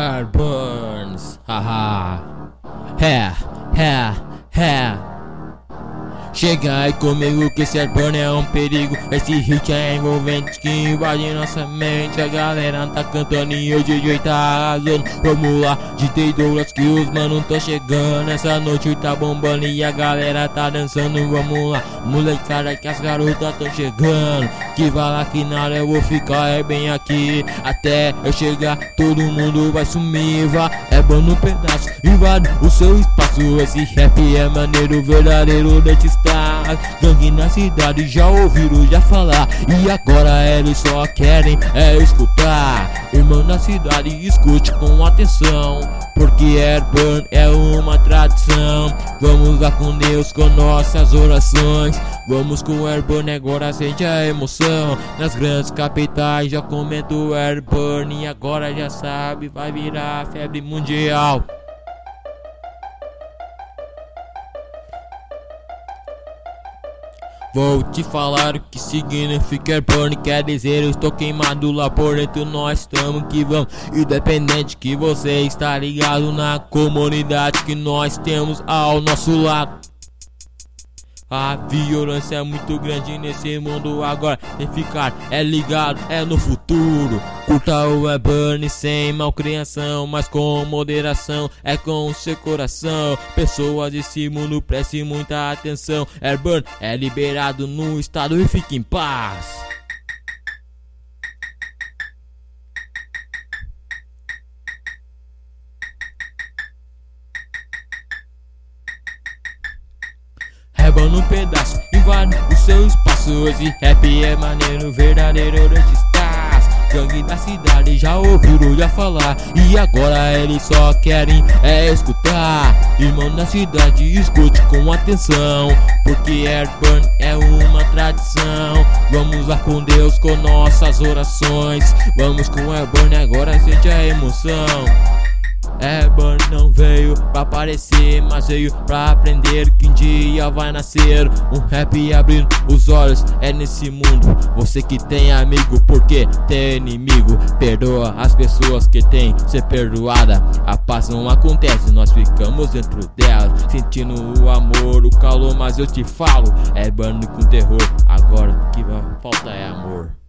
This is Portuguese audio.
Burns, haha. Chega aí comigo que esse Burn é um perigo. Esse hit é envolvente que invade nossa mente. A galera tá cantando e o DJ tá arrasando. Vamos lá, DJ Douglas que os mano tão chegando. Essa noite tá bombando e a galera tá dançando. Vamos lá, molecada que as garotas tão chegando. Que vai lá que nada eu vou ficar é bem aqui. Até eu chegar todo mundo vai sumir. Vá, é bom no pedaço, invade o seu espaço. Esse rap é maneiro, verdadeiro dentista. Gangue na cidade já ouviram já falar. E agora eles só querem escutar. Irmão na cidade, escute com atenção, porque Burn é uma tradição. Vamos lá com Deus com nossas orações. Vamos com Burn agora, sente a emoção. Nas grandes capitais já comento Burn. E agora já sabe, vai virar febre mundial. Vou te falar o que significa Burn. Quer dizer, eu estou queimado lá por dentro. Nós estamos que vamos, independente que você está ligado na comunidade que nós temos ao nosso lado. A violência é muito grande nesse mundo agora. Tem que ficar ligado, é no futuro. Curta o Burn sem malcriação, mas com moderação, é com o seu coração. Pessoas desse mundo, preste muita atenção. Burn é liberado no estado e fique em paz. Burn no pedaço, invade o seu espaço. Esse rap é maneiro, verdadeiro dentista. Gangue da cidade já ouviram já falar. E agora eles só querem escutar. Irmão da cidade, escute com atenção, porque Burn é uma tradição. Vamos lá com Deus com nossas orações. Vamos com Burn agora, sente a emoção. Burn não veio pra aparecer, mas veio pra aprender que um dia vai nascer um rap abrindo os olhos. É nesse mundo, você que tem amigo, porque tem inimigo. Perdoa as pessoas que tem ser perdoada. A paz não acontece, nós ficamos dentro dela, sentindo o amor, o calor. Mas eu te falo, Burn com terror. Agora o que vai falta é amor.